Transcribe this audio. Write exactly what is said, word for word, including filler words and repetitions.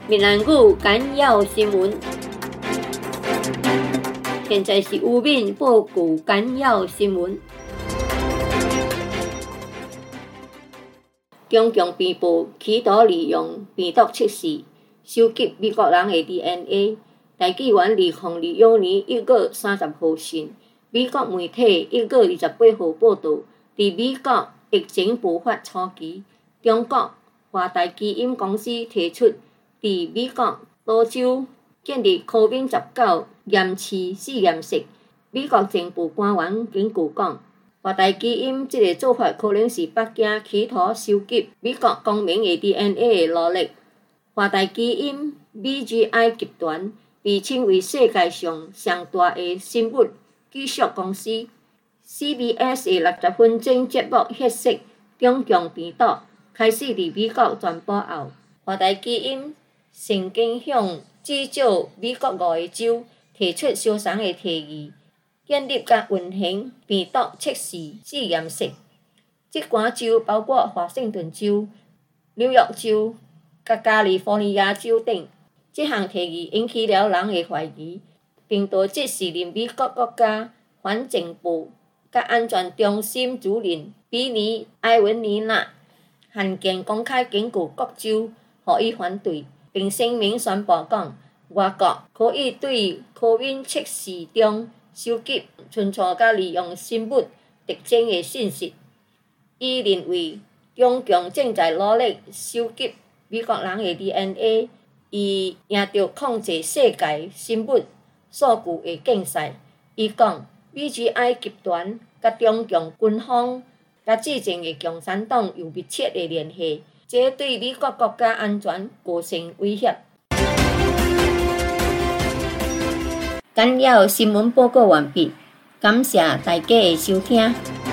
闽南语简要新闻，现在是有闽报告简要新闻。中共编报企图利用病毒测试收集美国人的 D N A。大纪元二零二一年一月三十号讯，美国媒体一月二十八号报道，伫美国疫情爆发初期，中国华大基因公司提出伫美国多州建立 COVID 十九 验试试验室。美国政府官员根据讲，华大基因这个做法可能是北京企图收集美国公民的 D N A 的努力。华大基因 B G I 集团被称为世界上上大的生物技术公司。C B S 的六十分钟节目核实中共病毒开始伫美国传播后，华大基因曾经向至少美国五个州提出相同的提议，建立甲运行病毒测试试验室。这寡州包括华盛顿州、纽约州、甲加利福尼亚州等。这项提议引起了人的怀疑，并导致是令美国国家反情报甲安全中心主任比尼·埃文尼纳罕见公开根据各州予以反对，并声明宣布讲，外国可以对 COVID 测试中收集、存储甲利用生物特征的信息。伊认为，中共正在努力收集美国人的 D N A。伊赢得控制世界生物数据的竞赛。伊讲 ，B G I 集团甲中共军方甲执政的共产党有密切的联系，这对美国国家安全构成威胁。简要新闻报告完毕，感谢大家的收听。